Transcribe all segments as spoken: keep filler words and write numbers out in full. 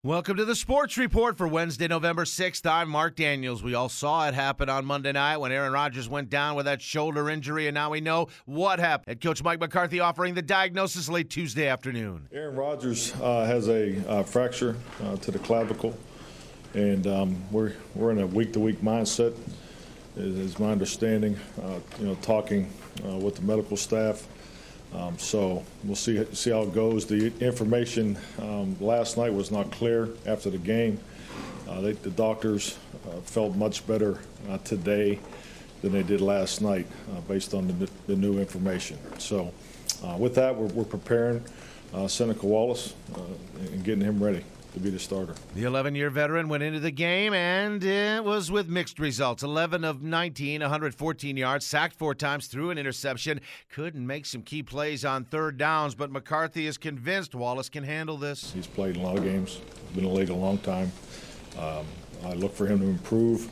Welcome to the Sports Report for Wednesday, November sixth. I'm Mark Daniels. We all saw it happen on Monday night when Aaron Rodgers went down with that shoulder injury, and now we know what happened. Head coach Mike McCarthy offering the diagnosis late Tuesday afternoon. Aaron Rodgers uh, has a uh, fracture uh, to the clavicle, and um, we're we're in a week-to-week mindset, is, is my understanding. Uh, you know, talking uh, with the medical staff. Um, so we'll see see how it goes. The information um, last night was not clear after the game. Uh, they, the doctors uh, felt much better uh, today than they did last night uh, based on the, the new information. So uh, with that, we're, we're preparing uh, Seneca Wallace uh, and getting him ready to be the starter. The eleven-year veteran went into the game, and it was with mixed results. eleven of nineteen, one hundred fourteen yards, sacked four times, threw an interception. Couldn't make some key plays on third downs, but McCarthy is convinced Wallace can handle this. He's played a lot of games, been in the league a long time. Um, I look for him to improve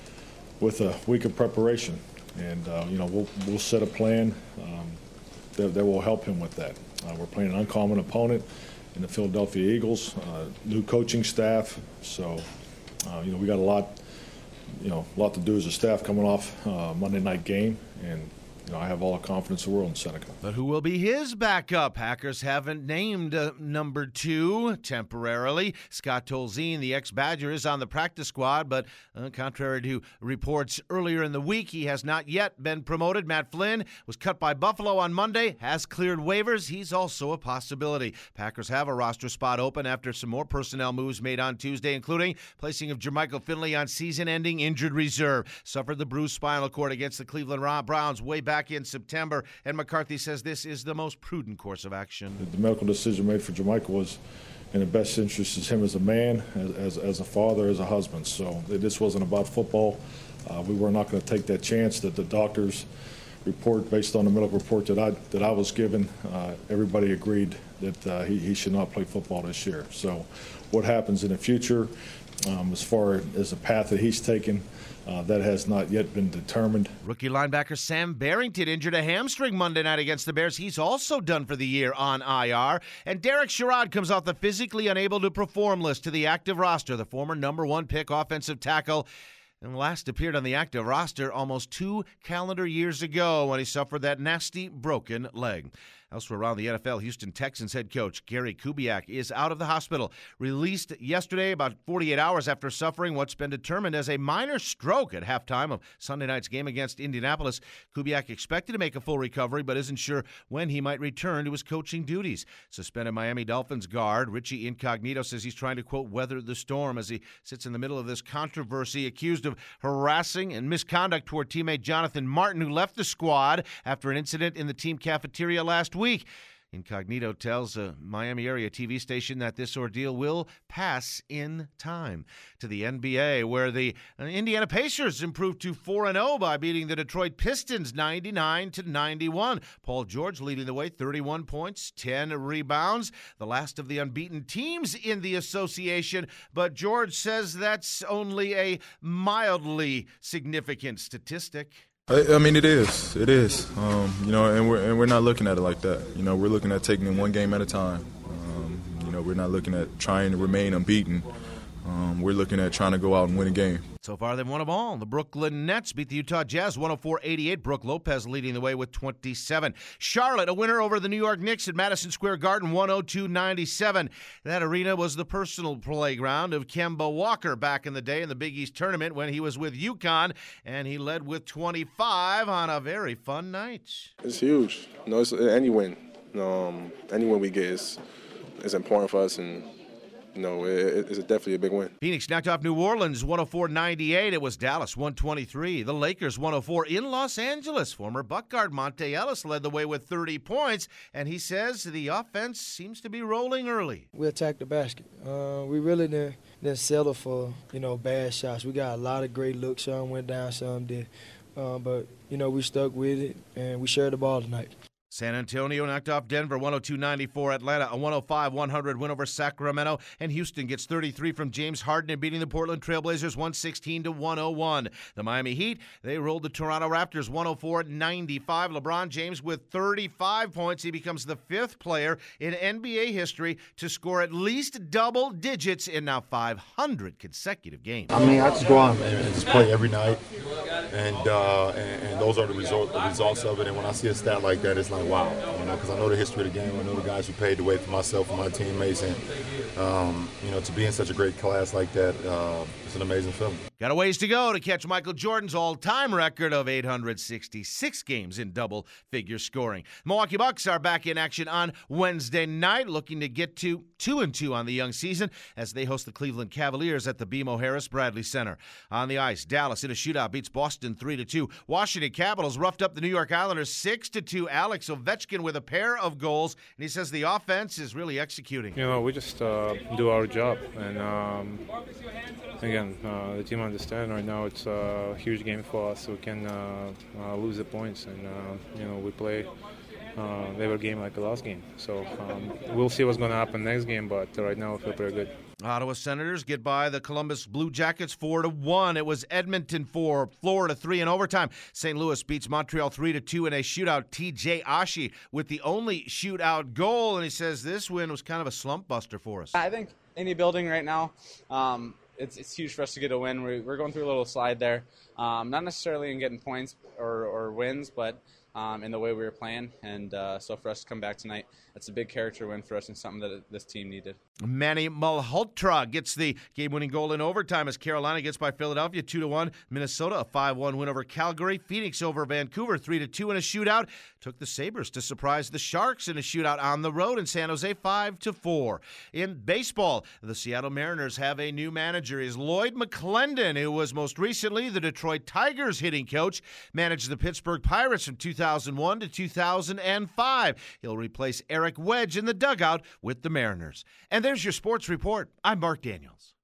with a week of preparation, and uh, you know we'll we'll set a plan um, that, that will help him with that. Uh, we're playing an uncommon opponent in the Philadelphia Eagles, uh, new coaching staff. So, uh, you know, we got a lot, you know, a lot to do as a staff coming off uh, Monday night game, and you know, I have all the confidence in the world in Seneca. But who will be his backup? Packers haven't named uh, number two temporarily. Scott Tolzien, the ex-Badger, is on the practice squad, but uh, contrary to reports earlier in the week, he has not yet been promoted. Matt Flynn was cut by Buffalo on Monday, has cleared waivers. He's also a possibility. Packers have a roster spot open after some more personnel moves made on Tuesday, including placing of Jermichael Finley on season-ending injured reserve. Suffered the bruised spinal cord against the Cleveland Browns way back Back in September, and McCarthy says this is the most prudent course of action. The medical decision made for Jermichael was in the best interest of him as a man, as, as, as a father, as a husband. So this wasn't about football. Uh, we were not going to take that chance that the doctors report, based on the medical report that I that I was given. Uh, everybody agreed that uh, he, he should not play football this year. So what happens in the future, um, as far as the path that he's taken, Uh, that has not yet been determined. Rookie linebacker Sam Barrington injured a hamstring Monday night against the Bears. He's also done for the year on I R. And Derek Sherrod comes off the physically unable to perform list to the active roster, the former number one pick offensive tackle. And last appeared on the active roster almost two calendar years ago when he suffered that nasty broken leg. Elsewhere around the N F L, Houston Texans head coach Gary Kubiak is out of the hospital. Released yesterday about forty-eight hours after suffering what's been determined as a minor stroke at halftime of Sunday night's game against Indianapolis. Kubiak expected to make a full recovery, but isn't sure when he might return to his coaching duties. Suspended Miami Dolphins guard Richie Incognito says he's trying to, quote, weather the storm as he sits in the middle of this controversy, accused of harassing and misconduct toward teammate Jonathan Martin, who left the squad after an incident in the team cafeteria last week. week. Incognito tells a Miami area T V station that this ordeal will pass in time. To the N B A, where the Indiana Pacers improved to four and oh by beating the Detroit Pistons ninety-nine to ninety-one. Paul George leading the way, thirty-one points, ten rebounds, the last of the unbeaten teams in the association. But George says that's only a mildly significant statistic. I, I mean, it is. It is. Um, you know, and we're and we're not looking at it like that. You know, we're looking at taking it one game at a time. Um, you know, we're not looking at trying to remain unbeaten. Um, we're looking at trying to go out and win a game. So far, they've won them all. The Brooklyn Nets beat the Utah Jazz one oh four eighty-eight. Brooke Lopez leading the way with twenty-seven. Charlotte, a winner over the New York Knicks at Madison Square Garden, one oh two ninety-seven. That arena was the personal playground of Kemba Walker back in the day in the Big East tournament when he was with UConn, and he led with twenty-five on a very fun night. It's huge. You know, it's any win. Um, any win we get is, is important for us, and No, it, it's definitely a big win. Phoenix knocked off New Orleans one oh four ninety-eight. It was Dallas one twenty-three. The Lakers one oh four in Los Angeles. Former Buck guard Monte Ellis led the way with thirty points, and he says the offense seems to be rolling early. We attacked the basket. Uh, we really didn't, didn't settle for, you know, bad shots. We got a lot of great looks. Some went down, some did. Uh, but, you know, we stuck with it, and we shared the ball tonight. San Antonio knocked off Denver one oh two ninety-four. Atlanta a one oh five one hundred win over Sacramento. And Houston gets thirty-three from James Harden in beating the Portland Trailblazers one sixteen to one oh one. The Miami Heat, they rolled the Toronto Raptors one oh four ninety-five. LeBron James with thirty-five points. He becomes the fifth player in N B A history to score at least double digits in now five hundred consecutive games. I mean, I just go out and just play every night, and uh, and, and those are the, result, the results of it. And when I see a stat like that, it's like, wow, you know, because I know the history of the game. I know the guys who paved the way for myself and my teammates, and um, you know, to be in such a great class like that, uh, it's an amazing feeling. Got a ways to go to catch Michael Jordan's all-time record of eight hundred sixty-six games in double-figure scoring. Milwaukee Bucks are back in action on Wednesday night, looking to get to two and two on the young season as they host the Cleveland Cavaliers at the B M O Harris Bradley Center. On the ice, Dallas in a shootout beats Boston three to two. Washington Capitals roughed up the New York Islanders six to two. Alex Ovechkin with a pair of goals, and he says the offense is really executing. You know, we just uh, do our job, and um, again, uh, the team understands right now it's a huge game for us. We can uh, uh, lose the points, and uh, you know, we play uh, every game like the last game. So um, we'll see what's going to happen next game, but right now we feel pretty good. Ottawa Senators get by the Columbus Blue Jackets four to one. It was Edmonton four, Florida three in overtime. Saint Louis beats Montreal three to two in a shootout. T J Oshie with the only shootout goal, and he says this win was kind of a slump buster for us. I think any building right now, um, it's it's huge for us to get a win. We're, we're going through a little slide there, um, not necessarily in getting points or, or wins, but um, in the way we were playing. And uh, so for us to come back tonight, that's a big character win for us and something that this team needed. Manny Malhotra gets the game-winning goal in overtime as Carolina gets by Philadelphia two to one. Minnesota a five one win over Calgary. Phoenix over Vancouver three to two in a shootout. Took the Sabres to surprise the Sharks in a shootout on the road in San Jose five to four. In baseball, the Seattle Mariners have a new manager. Is Lloyd McClendon, who was most recently the Detroit Tigers hitting coach, managed the Pittsburgh Pirates from two thousand one to two thousand five. He'll replace Eric Wedge in the dugout with the Mariners. And there's your sports report. I'm Mark Daniels.